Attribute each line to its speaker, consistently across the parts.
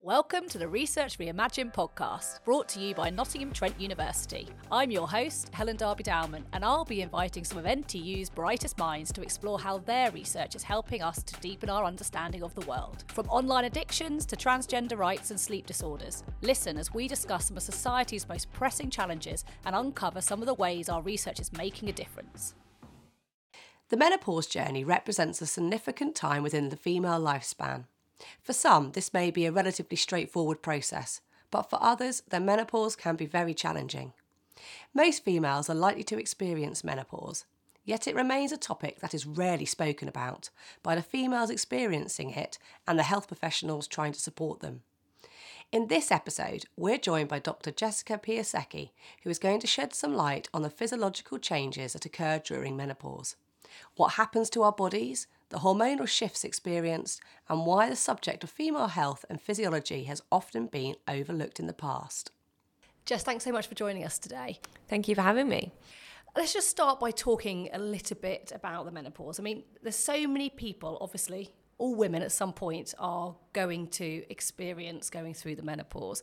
Speaker 1: Welcome to the Research Reimagined podcast, brought to you by Nottingham Trent University. I'm your host, Helen Darby-Dowman, and I'll be inviting some of NTU's brightest minds to explore how their research is helping us to deepen our understanding of the world. From online addictions to transgender rights and sleep disorders, listen as we discuss some of society's most pressing challenges and uncover some of the ways our research is making a difference.
Speaker 2: The menopause journey represents a significant time within the female lifespan. For some, this may be a relatively straightforward process, but for others, their menopause can be very challenging. Most females are likely to experience menopause, yet it remains a topic that is rarely spoken about by the females experiencing it and the health professionals trying to support them. In this episode, we're joined by Dr. Jessica Piasecki, who is going to shed some light on the physiological changes that occur during menopause, what happens to our bodies, the hormonal shifts experienced, and why the subject of female health and physiology has often been overlooked in the past.
Speaker 1: Jess, thanks so much for joining us today.
Speaker 3: Thank you for having me.
Speaker 1: Let's just start by talking a little bit about the menopause. I mean, there's so many people, obviously, all women at some point are going to experience going through the menopause.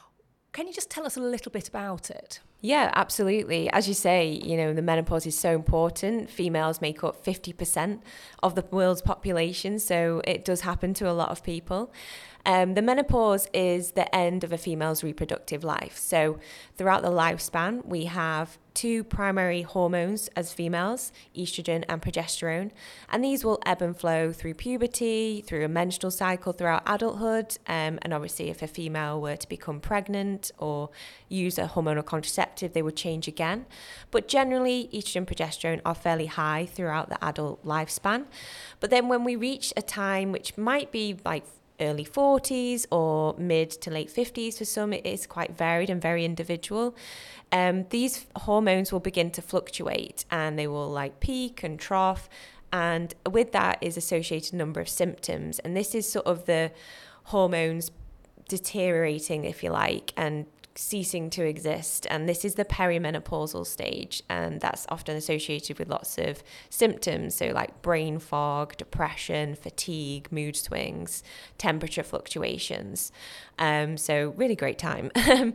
Speaker 1: Can you just tell us a little bit about it?
Speaker 3: Yeah, absolutely. As you say, the menopause is so important. Females make up 50% of the world's population, so it does happen to a lot of people. The menopause is the end of a female's reproductive life. So throughout the lifespan, we have two primary hormones as females, estrogen and progesterone, and these will ebb and flow through puberty, through a menstrual cycle, throughout adulthood, and obviously if a female were to become pregnant or use a hormonal contraceptive, they would change again. But generally, estrogen and progesterone are fairly high throughout the adult lifespan. But then when we reach a time which might be like early 40s or mid to late 50s for some, it is quite varied and very individual. These hormones will begin to fluctuate and they will peak and trough, and with that is associated a number of symptoms, and this is sort of the hormones deteriorating, if you like, and ceasing to exist, and this is the perimenopausal stage, and that's often associated with lots of symptoms, so like brain fog, depression, fatigue, mood swings, temperature fluctuations. So really great time.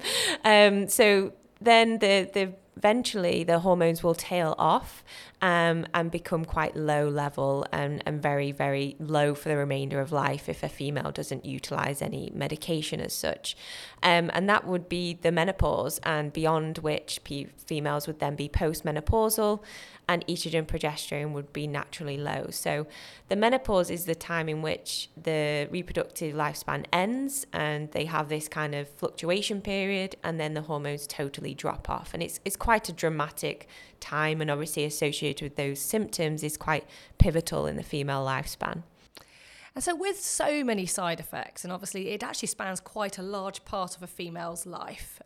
Speaker 3: So then eventually the hormones will tail off and become quite low level and very, very low for the remainder of life if a female doesn't utilize any medication as such. And that would be the menopause, and beyond which females would then be postmenopausal, and estrogen progesterone would be naturally low. So the menopause is the time in which the reproductive lifespan ends and they have this kind of fluctuation period, and then the hormones totally drop off. And it's quite a dramatic time, and obviously associated with those symptoms is quite pivotal in the female lifespan.
Speaker 1: And so with so many side effects, and obviously it actually spans quite a large part of a female's life,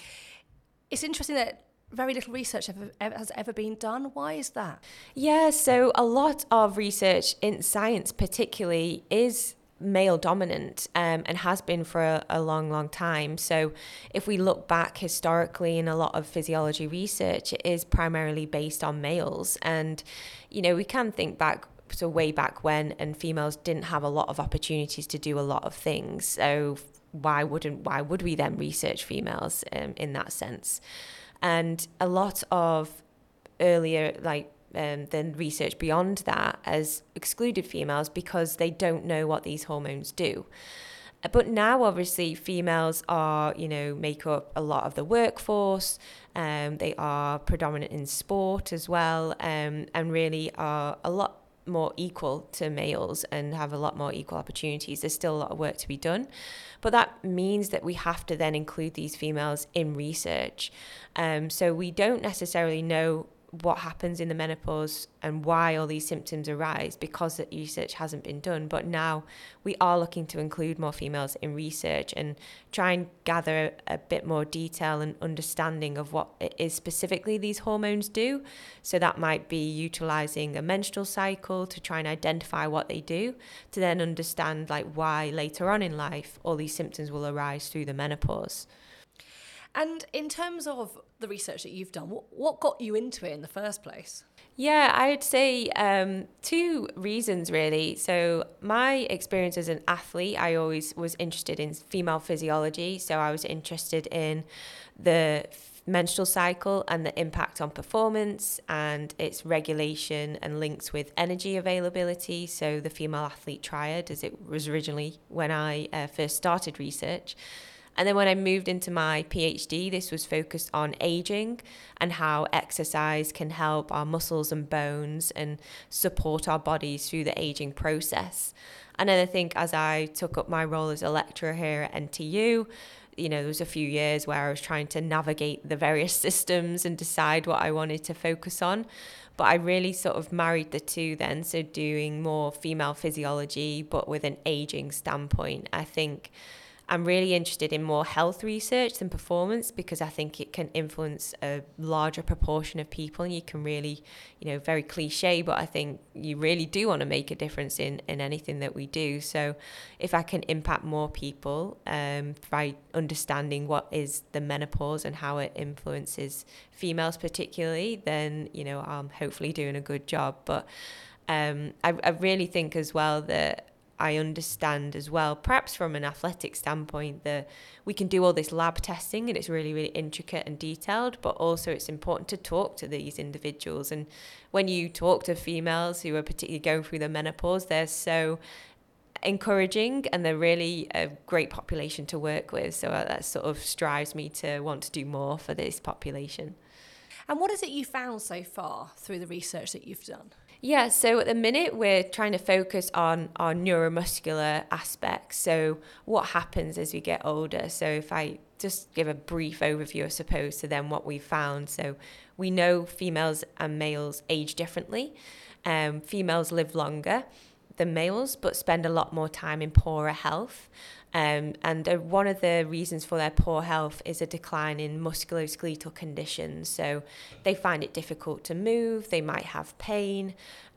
Speaker 1: it's interesting that very little research has ever been done. Why is that?
Speaker 3: Yeah, so a lot of research in science particularly is male dominant and has been for a long, long time. So if we look back historically in a lot of physiology research, it is primarily based on males. And, we can think back to way back when, and females didn't have a lot of opportunities to do a lot of things. So why would we then research females in that sense? And a lot of earlier then research beyond that has excluded females because they don't know what these hormones do. But now obviously females are, make up a lot of the workforce, they are predominant in sport as well, and really are a lot more equal to males and have a lot more equal opportunities. There's still a lot of work to be done, but that means that we have to then include these females in research. So we don't necessarily know what happens in the menopause and why all these symptoms arise because the research hasn't been done. But now we are looking to include more females in research and try and gather a bit more detail and understanding of what it is specifically these hormones do. So that might be utilizing a menstrual cycle to try and identify what they do, to then understand why later on in life all these symptoms will arise through the menopause.
Speaker 1: And in terms of the research that you've done, what got you into it in the first place?
Speaker 3: Yeah, I'd say two reasons really. So my experience as an athlete, I always was interested in female physiology. So I was interested in the menstrual cycle and the impact on performance and its regulation and links with energy availability. So the female athlete triad, as it was originally when I first started research. And then when I moved into my PhD, this was focused on aging and how exercise can help our muscles and bones and support our bodies through the aging process. And then I think as I took up my role as a lecturer here at NTU, there was a few years where I was trying to navigate the various systems and decide what I wanted to focus on. But I really sort of married the two then. So doing more female physiology, but with an aging standpoint. I think I'm really interested in more health research than performance because I think it can influence a larger proportion of people. And you can really, very cliche, but I think you really do want to make a difference in anything that we do. So if I can impact more people by understanding what is the menopause and how it influences females particularly, then, I'm hopefully doing a good job. But I really think as well that I understand as well, perhaps from an athletic standpoint, that we can do all this lab testing and it's really, really intricate and detailed, but also it's important to talk to these individuals. And when you talk to females who are particularly going through the menopause, they're so encouraging and they're really a great population to work with. So that sort of strives me to want to do more for this population.
Speaker 1: And what is it you found so far through the research that you've done?
Speaker 3: Yeah, so at the minute we're trying to focus on our neuromuscular aspects. So what happens as we get older? So if I just give a brief overview, I suppose, to then what we found. So we know females and males age differently. Females live longer than males, but spend a lot more time in poorer health. And one of the reasons for their poor health is a decline in musculoskeletal conditions. So they find it difficult to move, they might have pain,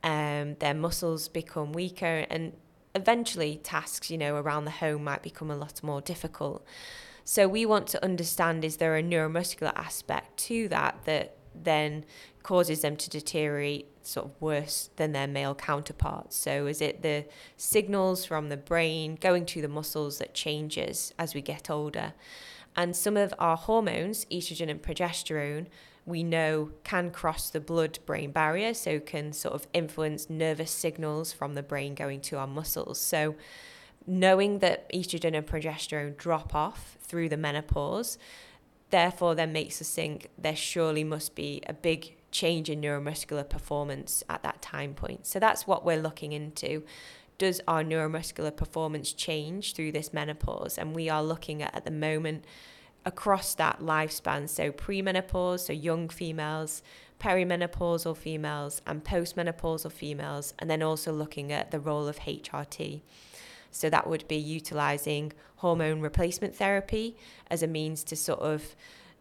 Speaker 3: their muscles become weaker, and eventually tasks, around the home might become a lot more difficult. So we want to understand, is there a neuromuscular aspect to that then causes them to deteriorate sort of worse than their male counterparts? So is it the signals from the brain going to the muscles that changes as we get older? And some of our hormones, estrogen and progesterone, we know can cross the blood-brain barrier, so can sort of influence nervous signals from the brain going to our muscles. So knowing that estrogen and progesterone drop off through the menopause, therefore then makes us think there surely must be a big change in neuromuscular performance at that time point. So that's what we're looking into. Does our neuromuscular performance change through this menopause? And we are looking at the moment across that lifespan, so premenopause, so young females, perimenopausal females, and postmenopausal females, and then also looking at the role of HRT. So that would be utilising hormone replacement therapy as a means to sort of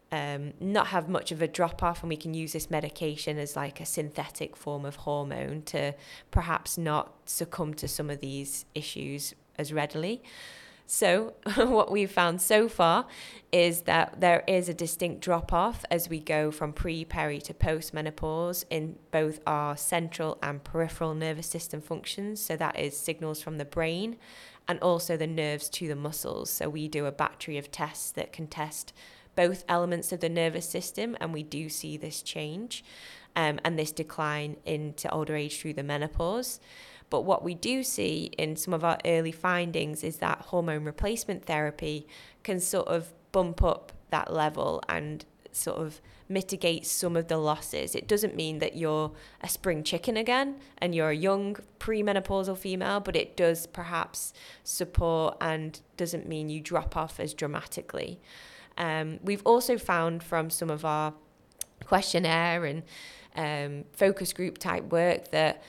Speaker 3: not have much of a drop-off, and we can use this medication as like a synthetic form of hormone to perhaps not succumb to some of these issues as readily. So what we've found so far is that there is a distinct drop-off as we go from pre-peri to post-menopause in both our central and peripheral nervous system functions. So that is signals from the brain and also the nerves to the muscles. So we do a battery of tests that can test both elements of the nervous system, and we do see this change and this decline into older age through the menopause. But what we do see in some of our early findings is that hormone replacement therapy can sort of bump up that level and sort of mitigate some of the losses. It doesn't mean that you're a spring chicken again and you're a young premenopausal female, but it does perhaps support and doesn't mean you drop off as dramatically. We've also found from some of our questionnaire and focus group type work that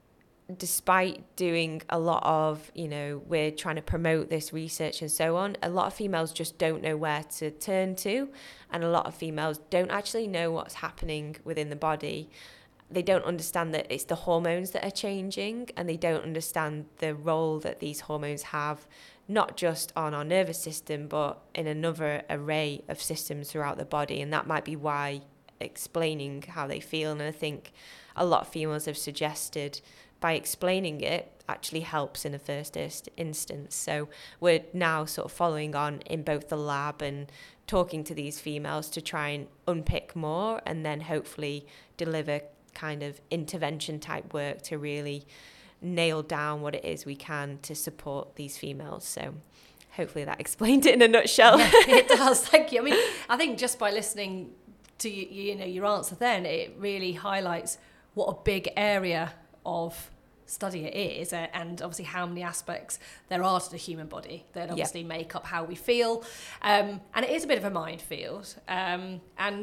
Speaker 3: despite doing a lot of, we're trying to promote this research and so on, a lot of females just don't know where to turn to, and a lot of females don't actually know what's happening within the body. They don't understand that it's the hormones that are changing, and they don't understand the role that these hormones have not just on our nervous system, but in another array of systems throughout the body. And that might be why explaining how they feel. And I think a lot of females have suggested by explaining it actually helps in the first instance. So we're now sort of following on in both the lab and talking to these females to try and unpick more, and then hopefully deliver kind of intervention type work to really nail down what it is we can to support these females. So hopefully that explained it in a nutshell.
Speaker 1: Yeah, it does. Thank you. I mean, I think just by listening to your answer then, it really highlights what a big area of study it is, and obviously how many aspects there are to the human body that obviously make up how we feel, and it is a bit of a minefield, and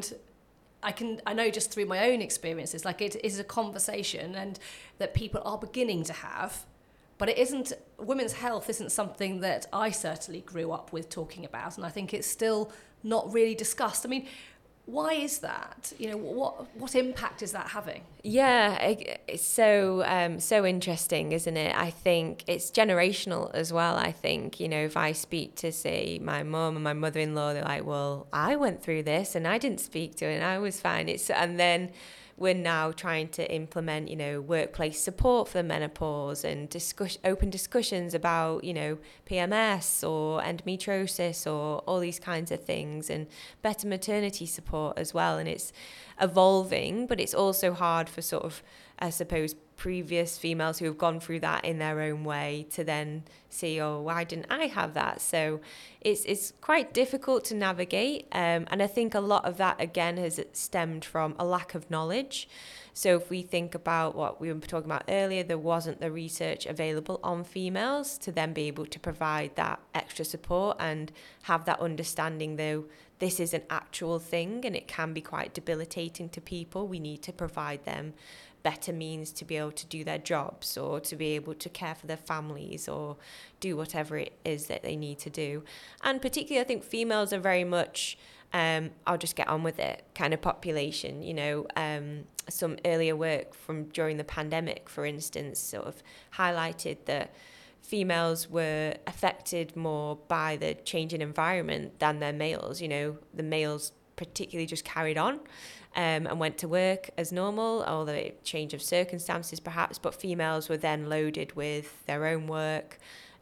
Speaker 1: I know just through my own experiences, like it is a conversation and that people are beginning to have, but it isn't, women's health isn't something that I certainly grew up with talking about, and I think it's still not really discussed. I mean, why is that? You know, what impact is that having?
Speaker 3: Yeah, it's so interesting, isn't it? I think it's generational as well. I think, you know, if I speak to, say, my mum and my mother-in-law, they're like, well, I went through this and I didn't speak to it and I was fine. And then we're now trying to implement, you know, workplace support for the menopause and open discussions about, you know, PMS or endometriosis or all these kinds of things, and better maternity support as well. And it's evolving, but it's also hard for sort of, I suppose, previous females who have gone through that in their own way to then see, oh, why didn't I have that? So it's quite difficult to navigate. And I think a lot of that, again, has stemmed from a lack of knowledge. So if we think about what we were talking about earlier, there wasn't the research available on females to then be able to provide that extra support and have that understanding, though this is an actual thing and it can be quite debilitating to people. We need to provide them better means to be able to do their jobs or to be able to care for their families or do whatever it is that they need to do. And particularly, I think females are very much I'll just get on with it kind of population. You know, some earlier work from during the pandemic, for instance, sort of highlighted that females were affected more by the change in environment than their males. You know, the males particularly just carried on and went to work as normal, although change of circumstances perhaps, but females were then loaded with their own work,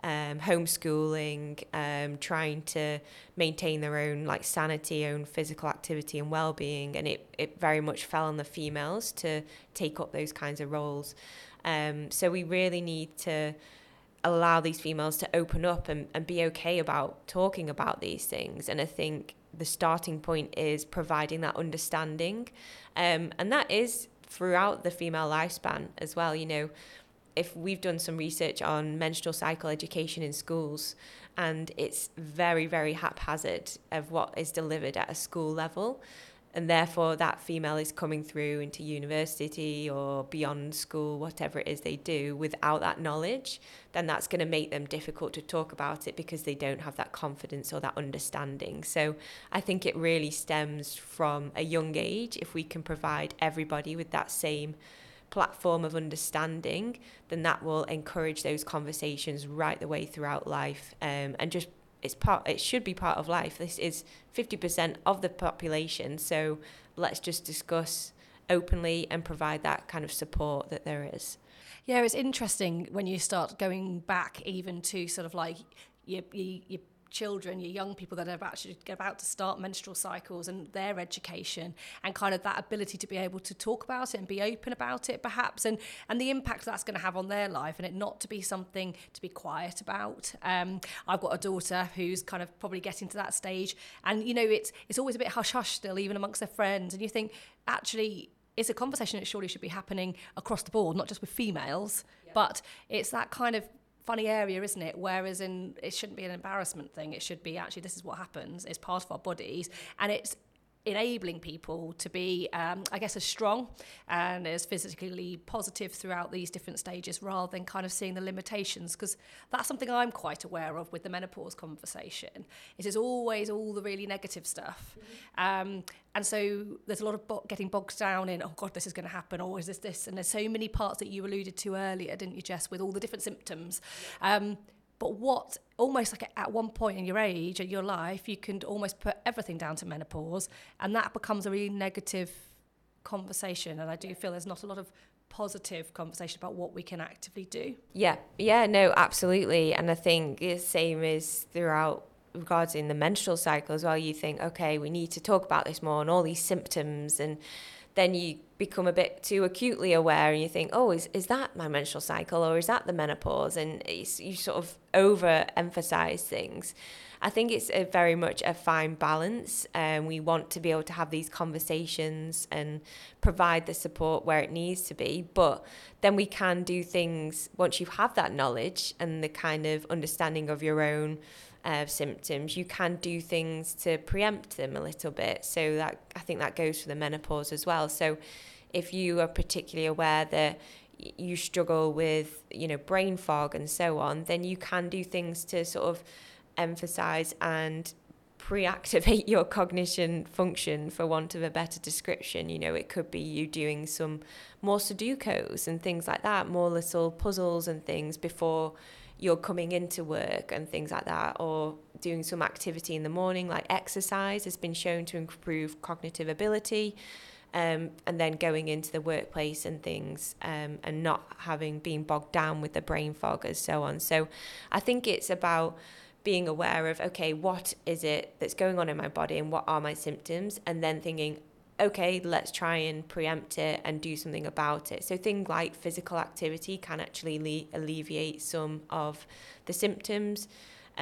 Speaker 3: homeschooling, trying to maintain their own like sanity, own physical activity and well-being, and it very much fell on the females to take up those kinds of roles. So we really need to allow these females to open up and be okay about talking about these things. And I think the starting point is providing that understanding, and that is throughout the female lifespan as well. You know, if we've done some research on menstrual cycle education in schools, and it's very, very haphazard of what is delivered at a school level, and therefore that female is coming through into university or beyond school, whatever it is they do, without that knowledge, then that's going to make them difficult to talk about it because they don't have that confidence or that understanding. So I think it really stems from a young age. If we can provide everybody with that same platform of understanding, then that will encourage those conversations right the way throughout life, and just it should be part of life. This is 50% of the population, so let's just discuss openly and provide that kind of support that there is.
Speaker 1: Yeah, it's interesting when you start going back even to sort of like your children, your young people that are actually about to start menstrual cycles and their education, and kind of that ability to be able to talk about it and be open about it perhaps, and the impact that's going to have on their life, and it not to be something to be quiet about. I've got a daughter who's kind of probably getting to that stage, and you know, it's always a bit hush-hush still, even amongst their friends, and you think actually it's a conversation that surely should be happening across the board, not just with females, but it's that kind of funny area, isn't it? Whereas it shouldn't be an embarrassment thing. It should be actually, this is what happens. It's part of our bodies, and it's enabling people to be, I guess, as strong and as physically positive throughout these different stages, rather than kind of seeing the limitations. Because that's something I'm quite aware of with the menopause conversation. It is always all the really negative stuff. And so there's a lot of getting bogged down in, oh God, this is going to happen, or is this? And there's so many parts that you alluded to earlier, didn't you, Jess, with all the different symptoms. But what almost like at one point in your age, in your life, you can almost put everything down to menopause, and that becomes a really negative conversation. And I do feel there's not a lot of positive conversation about what we can actively do.
Speaker 3: Yeah, no, absolutely. And I think the same is throughout regarding the menstrual cycle as well. You think, okay, we need to talk about this more and all these symptoms, and then you become a bit too acutely aware and you think, oh, is that my menstrual cycle, or is that the menopause? And you sort of overemphasize things. I think it's very much a fine balance, and we want to be able to have these conversations and provide the support where it needs to be. But then we can do things once you have that knowledge and the kind of understanding of your own symptoms. You can do things to preempt them a little bit. So that, I think that goes for the menopause as well. So if you are particularly aware that you struggle with, brain fog and so on, then you can do things to sort of emphasize and pre-activate your cognition function, for want of a better description. It could be you doing some more Sudokus and things like that, more little puzzles and things before you're coming into work and things like that, or doing some activity in the morning, like exercise has been shown to improve cognitive ability, and then going into the workplace and things, and not being bogged down with the brain fog and so on. So I think it's about being aware of, okay, what is it that's going on in my body and what are my symptoms, and then thinking, okay, let's try and preempt it and do something about it. So things like physical activity can actually alleviate some of the symptoms,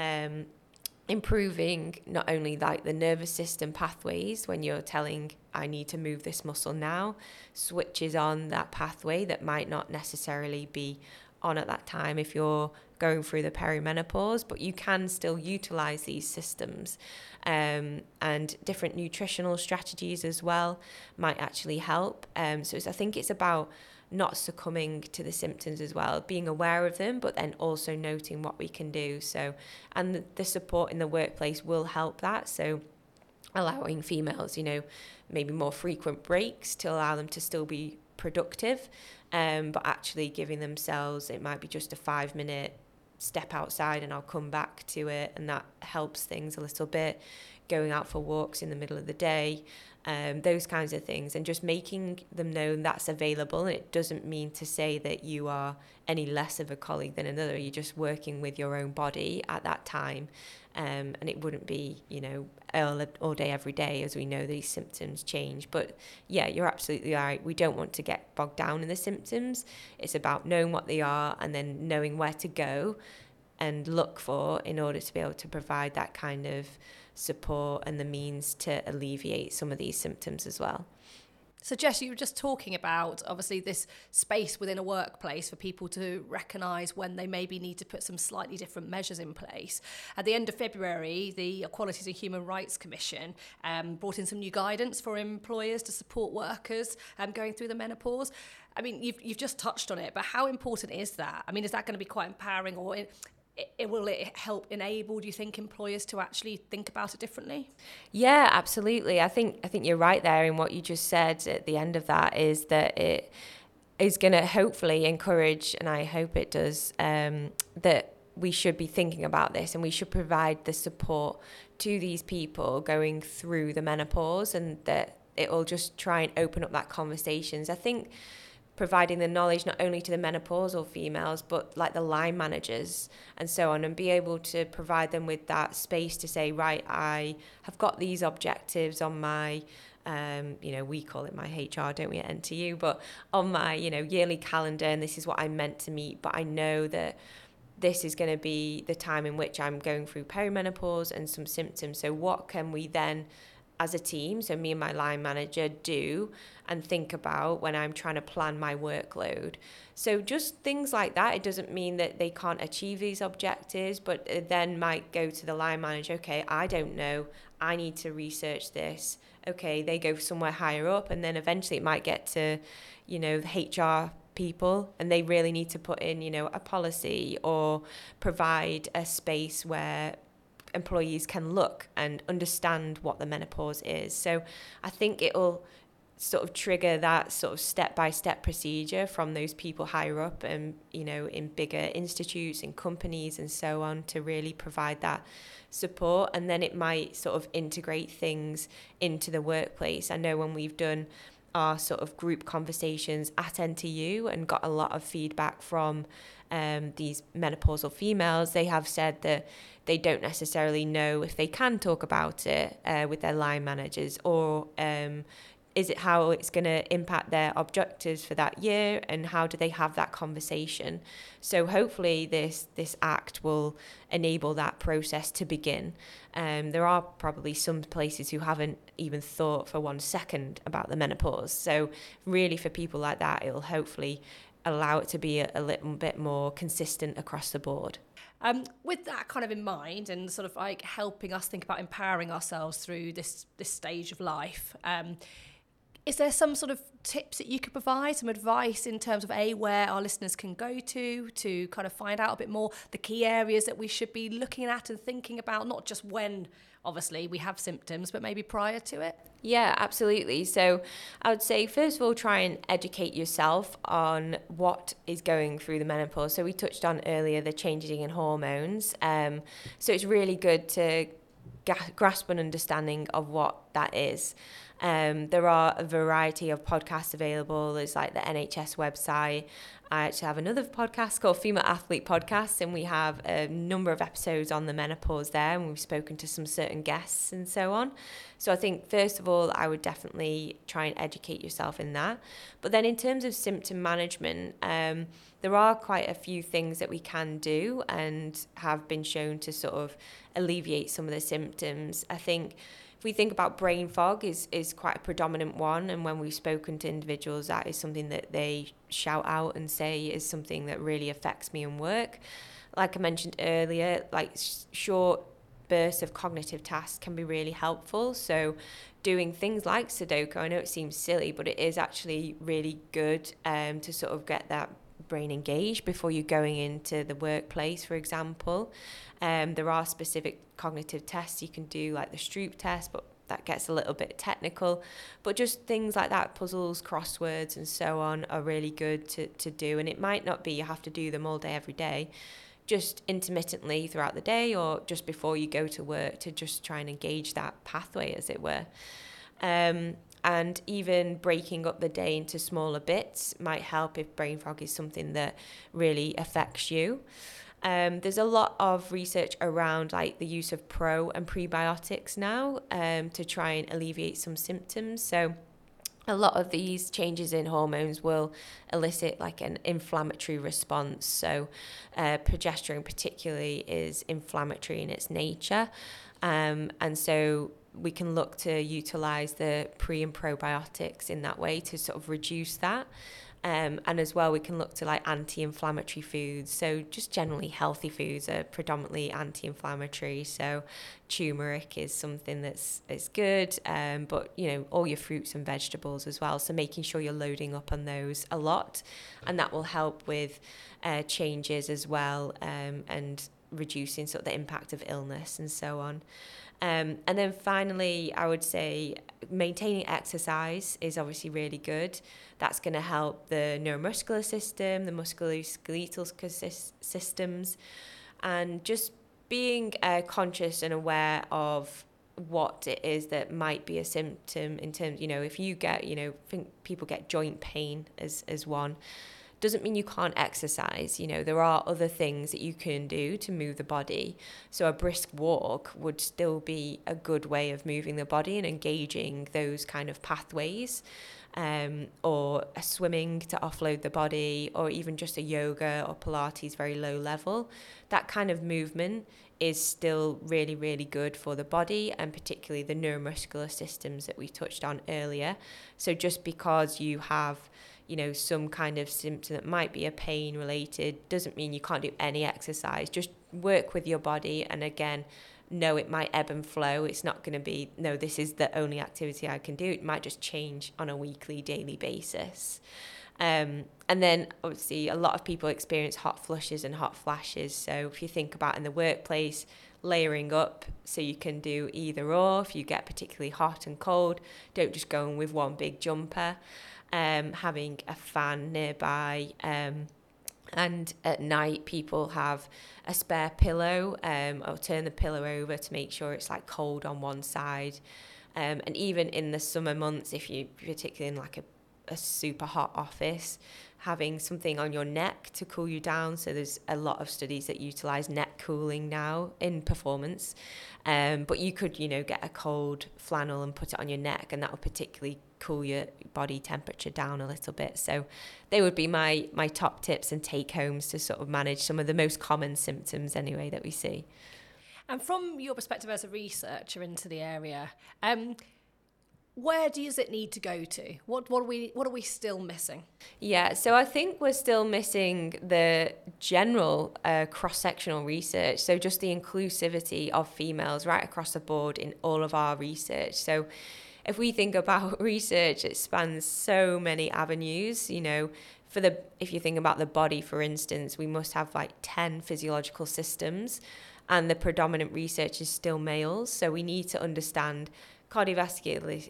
Speaker 3: improving not only like the nervous system pathways when you're telling, I need to move this muscle now, switches on that pathway that might not necessarily be on at that time if you're going through the perimenopause, but you can still utilize these systems, and different nutritional strategies as well might actually help. I think it's about not succumbing to the symptoms as well, being aware of them, but then also noting what we can do. So, and the support in the workplace will help that. So allowing females, maybe more frequent breaks to allow them to still be productive, but actually giving themselves, it might be just a 5-minute step outside and I'll come back to it, and that helps things a little bit. Going out for walks in the middle of the day, those kinds of things, and just making them know that's available. And it doesn't mean to say that you are any less of a colleague than another. You're just working with your own body at that time, and it wouldn't be, all day, every day, as we know these symptoms change. But yeah, you're absolutely right. We don't want to get bogged down in the symptoms. It's about knowing what they are and then knowing where to go and look for in order to be able to provide that kind of support and the means to alleviate some of these symptoms as well.
Speaker 1: So Jess, you were just talking about obviously this space within a workplace for people to recognise when they maybe need to put some slightly different measures in place. At the end of February, the Equalities and Human Rights Commission brought in some new guidance for employers to support workers going through the menopause. I mean, you've just touched on it, but how important is that? I mean, is that going to be quite empowering, or will it help enable, do you think, employers to actually think about it differently?
Speaker 3: Yeah, absolutely. I think you're right there in what you just said at the end of that, is that it is going to hopefully encourage, and I hope it does, that we should be thinking about this and we should provide the support to these people going through the menopause, and that it will just try and open up that conversations. I think providing the knowledge not only to the menopausal females, but like the line managers and so on, and be able to provide them with that space to say, right, I have got these objectives on my, we call it my HR, don't we, at NTU, but on my, yearly calendar, and this is what I'm meant to meet, but I know that this is going to be the time in which I'm going through perimenopause and some symptoms. So what can we then, as a team, so me and my line manager, do and think about when I'm trying to plan my workload? So just things like that. It doesn't mean that they can't achieve these objectives, but it then might go to the line manager, okay, I don't know, I need to research this. Okay, they go somewhere higher up, and then eventually it might get to, the HR people, and they really need to put in, a policy or provide a space where employees can look and understand what the menopause is. So I think it'll sort of trigger that sort of step-by-step procedure from those people higher up and, you know, in bigger institutes and companies and so on, to really provide that support. And then it might sort of integrate things into the workplace. I know when we've done our sort of group conversations at NTU and got a lot of feedback from these menopausal females, they have said that they don't necessarily know if they can talk about it with their line managers, or is it how it's going to impact their objectives for that year, and how do they have that conversation? So hopefully this act will enable that process to begin. There are probably some places who haven't even thought for 1 second about the menopause. So really for people like that, it'll hopefully allow it to be a little bit more consistent across the board.
Speaker 1: With that kind of in mind, and sort of like helping us think about empowering ourselves through this stage of life, is there some sort of tips that you could provide, some advice in terms of where our listeners can go to kind of find out a bit more, the key areas that we should be looking at and thinking about, not just when obviously we have symptoms, but maybe prior to it?
Speaker 3: Yeah, absolutely. So I would say, first of all, try and educate yourself on what is going through the menopause. So we touched on earlier the changing in hormones. So it's really good to grasp an understanding of what that is. There are a variety of podcasts available. There's like the NHS website. I actually have another podcast called Female Athlete Podcast, and we have a number of episodes on the menopause there, and we've spoken to some certain guests and so on. So I think, first of all, I would definitely try and educate yourself in that. But then in terms of symptom management, there are quite a few things that we can do and have been shown to sort of alleviate some of the symptoms. I think if we think about brain fog is quite a predominant one, and when we've spoken to individuals, that is something that they shout out and say is something that really affects me in work. Like I mentioned earlier, like short bursts of cognitive tasks can be really helpful. So doing things like Sudoku, I know it seems silly, but it is actually really good to sort of get that brain engaged before you're going into the workplace, for example. There are specific cognitive tests you can do, like the Stroop test, but that gets a little bit technical. But just things like that, puzzles, crosswords, and so on, are really good to do. And it might not be you have to do them all day, every day, just intermittently throughout the day or just before you go to work, to just try and engage that pathway, as it were. And even breaking up the day into smaller bits might help if brain fog is something that really affects you. There's a lot of research around like the use of pro and prebiotics now to try and alleviate some symptoms. So a lot of these changes in hormones will elicit like an inflammatory response. So progesterone particularly is inflammatory in its nature. And so we can look to utilize the pre and probiotics in that way to sort of reduce that. And as well, we can look to like anti-inflammatory foods. So just generally healthy foods are predominantly anti-inflammatory. So turmeric is something that's good, but you know, all your fruits and vegetables as well. So making sure you're loading up on those a lot, and that will help with changes as well, and reducing sort of the impact of illness and so on. And then finally, I would say maintaining exercise is obviously really good. That's going to help the neuromuscular system, the musculoskeletal systems, and just being conscious and aware of what it is that might be a symptom in terms, you know, if you get, you know, I think people get joint pain as one. Doesn't mean you can't exercise. You know, there are other things that you can do to move the body. So a brisk walk would still be a good way of moving the body and engaging those kind of pathways, or a swimming to offload the body, or even just a yoga or Pilates very low level. That kind of movement is still really, really good for the body, and particularly the neuromuscular systems that we touched on earlier. So just because you have, you know, some kind of symptom that might be a pain related doesn't mean you can't do any exercise. Just work with your body, and again, know it might ebb and flow. It's not going to be, no, this is the only activity I can do. It might just change on a weekly, daily basis. And then obviously a lot of people experience hot flushes and hot flashes. So if you think about in the workplace, layering up, so you can do either or. If you get particularly hot and cold, don't just go in with one big jumper. Having a fan nearby, and at night people have a spare pillow, or turn the pillow over to make sure it's like cold on one side. And even in the summer months, if you particularly in like a super hot office, having something on your neck to cool you down. So there's a lot of studies that utilize neck cooling now in performance. But you could, get a cold flannel and put it on your neck, and that will particularly cool your body temperature down a little bit. So they would be my top tips and take homes to sort of manage some of the most common symptoms anyway that we see.
Speaker 1: And from your perspective as a researcher into the area, where does it need to go to? What are we still missing?
Speaker 3: Yeah, so I think we're still missing the general cross-sectional research. So just the inclusivity of females right across the board in all of our research. So if we think about research, it spans so many avenues. If you think about the body, for instance, we must have like 10 physiological systems, and the predominant research is still males. So we need to understand cardiovascular,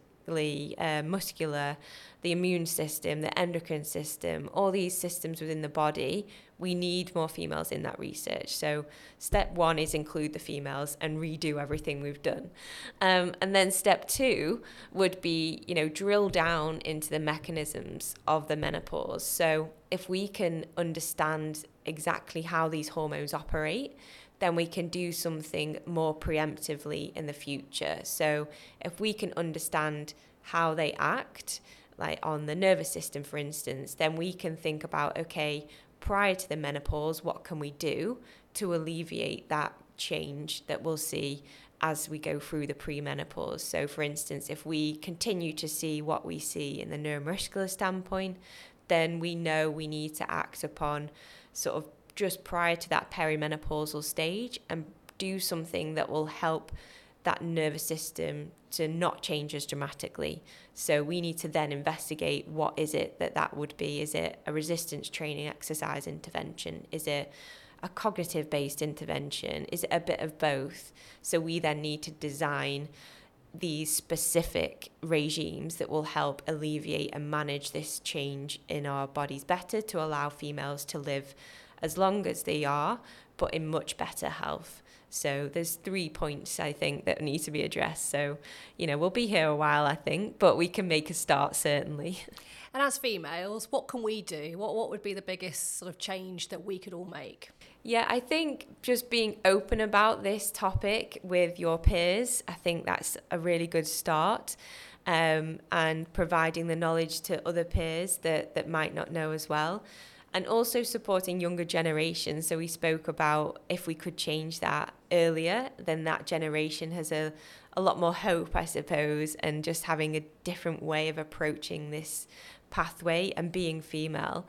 Speaker 3: muscular, the immune system, the endocrine system, all these systems within the body. We need more females in that research. So step one is include the females and redo everything we've done. And then step two would be, drill down into the mechanisms of the menopause. So if we can understand exactly how these hormones operate, then we can do something more preemptively in the future. So if we can understand how they act, like on the nervous system, for instance, then we can think about, okay, prior to the menopause, what can we do to alleviate that change that we'll see as we go through the premenopause. So for instance, if we continue to see what we see in the neuromuscular standpoint, then we know we need to act upon sort of just prior to that perimenopausal stage and do something that will help that nervous system to not change as dramatically. So we need to then investigate what is it that would be. Is it a resistance training exercise intervention? Is it a cognitive-based intervention? Is it a bit of both? So we then need to design these specific regimes that will help alleviate and manage this change in our bodies better, to allow females to live as long as they are, but in much better health. So there's 3 points, I think, that need to be addressed. So, we'll be here a while, I think, but we can make a start, certainly.
Speaker 1: And as females, what can we do? What would be the biggest sort of change that we could all make?
Speaker 3: Yeah, I think just being open about this topic with your peers, I think that's a really good start. And providing the knowledge to other peers that might not know as well. And also supporting younger generations. So we spoke about if we could change that earlier, then that generation has a lot more hope, I suppose, and just having a different way of approaching this pathway and being female,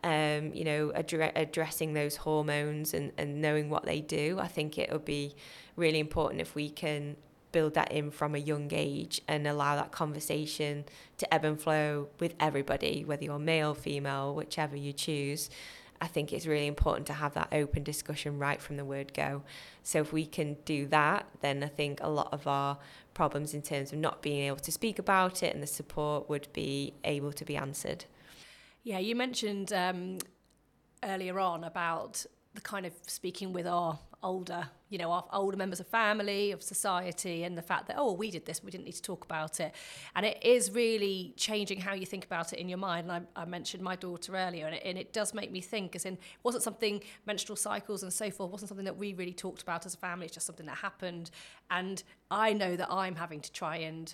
Speaker 3: addressing those hormones and knowing what they do. I think it would be really important if we can build that in from a young age and allow that conversation to ebb and flow with everybody, whether you're male, female, whichever you choose. I think it's really important to have that open discussion right from the word go. So if we can do that, then I think a lot of our problems in terms of not being able to speak about it and the support would be able to be answered.
Speaker 1: Yeah, you mentioned earlier on about the kind of speaking with our older members of family, of society, and the fact that, we did this, we didn't need to talk about it. And it is really changing how you think about it in your mind. And I mentioned my daughter earlier, and it does make me think, as in, wasn't something, menstrual cycles and so forth, wasn't something that we really talked about as a family. It's just something that happened. And I know that I'm having to try and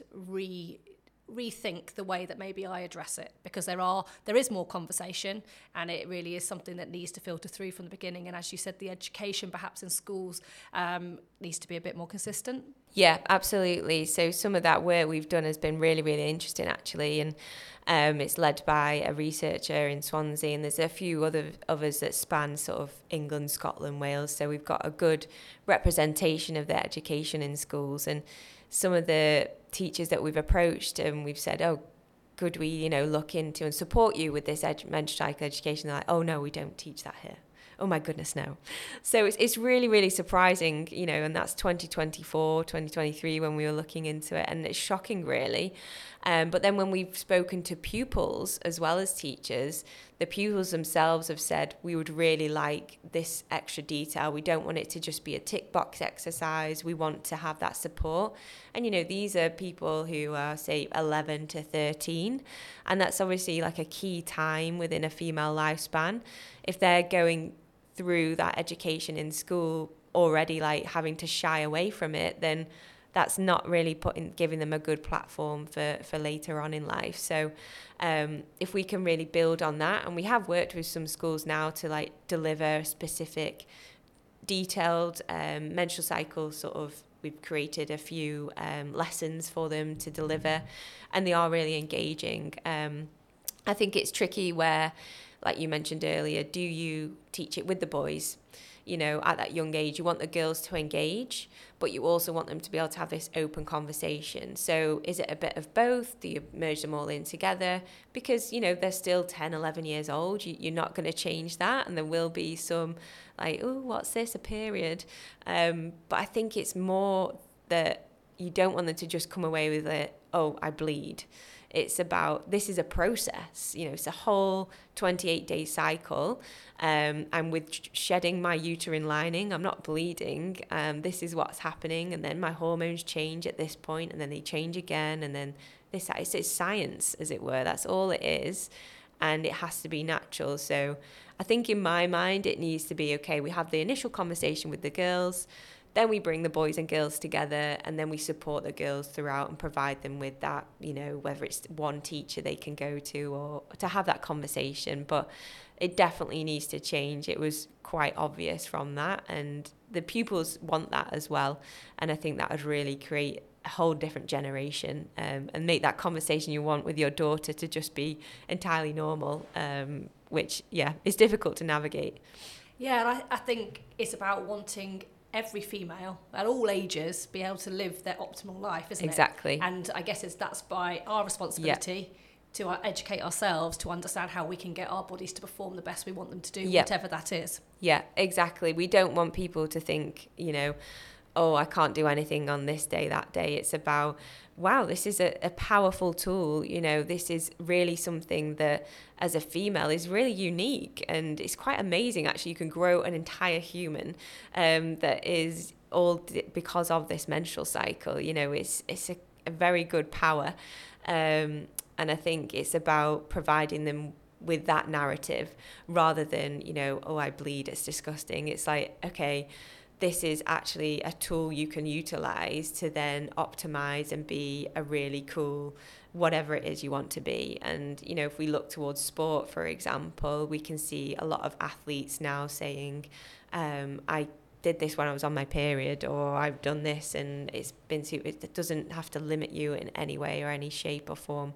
Speaker 1: rethink the way that maybe I address it, because there is more conversation, and it really is something that needs to filter through from the beginning. And as you said, the education perhaps in schools needs to be a bit more consistent.
Speaker 3: Yeah, absolutely. So some of that work we've done has been really, really interesting, actually, and it's led by a researcher in Swansea, and there's a few others that span sort of England, Scotland, Wales. So we've got a good representation of the education in schools. And some of the teachers that we've approached and we've said, could we, look into and support you with this menstrual cycle education? They're like, no, we don't teach that here. oh my goodness, no. So it's really, really surprising, you know, and that's 2024, 2023 when we were looking into it, and it's shocking really. But then when we've spoken to pupils as well as teachers, the pupils themselves have said, we would really like this extra detail. We don't want it to just be a tick box exercise. We want to have that support. And, you know, these are people who are, say, 11 to 13. And that's obviously like a key time within a female lifespan. If they're going through that education in school already, like having to shy away from it, then that's not really giving them a good platform for later on in life. So if we can really build on that, and we have worked with some schools now to like deliver specific detailed menstrual cycles, sort of, we've created a few lessons for them to deliver, and they are really engaging. I think it's tricky where, like you mentioned earlier, do you teach it with the boys? You know, at that young age, you want the girls to engage, but you also want them to be able to have this open conversation. So is it a bit of both? Do you merge them all in together? Because, you know, they're still 10, 11 years old. You're not going to change that. And there will be some like, oh, what's this, a period? But I think it's more that you don't want them to just come away with it, oh, I bleed. It's about, this is a process, you know, it's a whole 28-day cycle. And with shedding my uterine lining, I'm not bleeding. This is what's happening. And then my hormones change at this point, and then they change again. And then it's science, as it were. That's all it is. And it has to be natural. So I think in my mind, it needs to be, okay, we have the initial conversation with the girls. Then we bring the boys and girls together, and then we support the girls throughout and provide them with that, you know, whether it's one teacher they can go to or to have that conversation. But it definitely needs to change. It was quite obvious from that, and the pupils want that as well. And I think that would really create a whole different generation, and make that conversation you want with your daughter to just be entirely normal, which, yeah, is difficult to navigate.
Speaker 1: Yeah, and I think it's about wanting every female at all ages be able to live their optimal life, isn't it?
Speaker 3: Exactly.
Speaker 1: And I guess that's by our responsibility to educate ourselves, to understand how we can get our bodies to perform the best we want them to do, whatever that is. Yeah,
Speaker 3: exactly. We don't want people to think, you know, oh, I can't do anything on this day, that day. It's about, wow, this is a powerful tool. You know, this is really something that as a female is really unique, and it's quite amazing. Actually, you can grow an entire human that is all because of this menstrual cycle. You know, it's a very good power. And I think it's about providing them with that narrative rather than, you know, oh, I bleed, it's disgusting. It's like, okay, this is actually a tool you can utilize to then optimize and be a really cool whatever it is you want to be. And, you know, if we look towards sport, for example, we can see a lot of athletes now saying, I did this when I was on my period, or I've done this and it doesn't have to limit you in any way or any shape or form.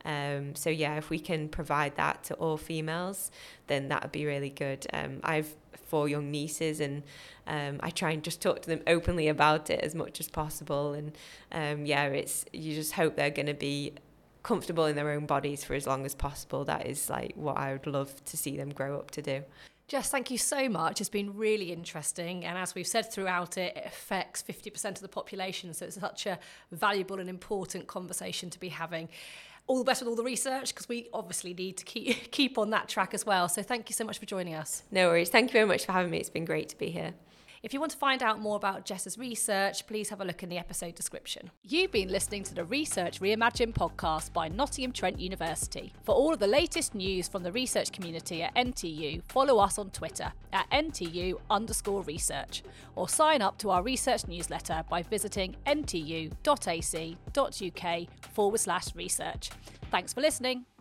Speaker 3: So yeah, if we can provide that to all females, then that would be really good. I've 4 young nieces, and I try and just talk to them openly about it as much as possible. And you just hope they're going to be comfortable in their own bodies for as long as possible. That is like what I would love to see them grow up to do.
Speaker 1: Jess, thank you so much. It's been really interesting. And as we've said throughout it, it affects 50% of the population. So it's such a valuable and important conversation to be having. All the best with all the research, because we obviously need to keep on that track as well. So thank you so much for joining us.
Speaker 3: No worries. Thank you very much for having me. It's been great to be here.
Speaker 1: If you want to find out more about Jess's research, please have a look in the episode description. You've been listening to the Research Reimagined podcast by Nottingham Trent University. For all of the latest news from the research community at NTU, follow us on Twitter at NTU_research, or sign up to our research newsletter by visiting ntu.ac.uk/research. Thanks for listening.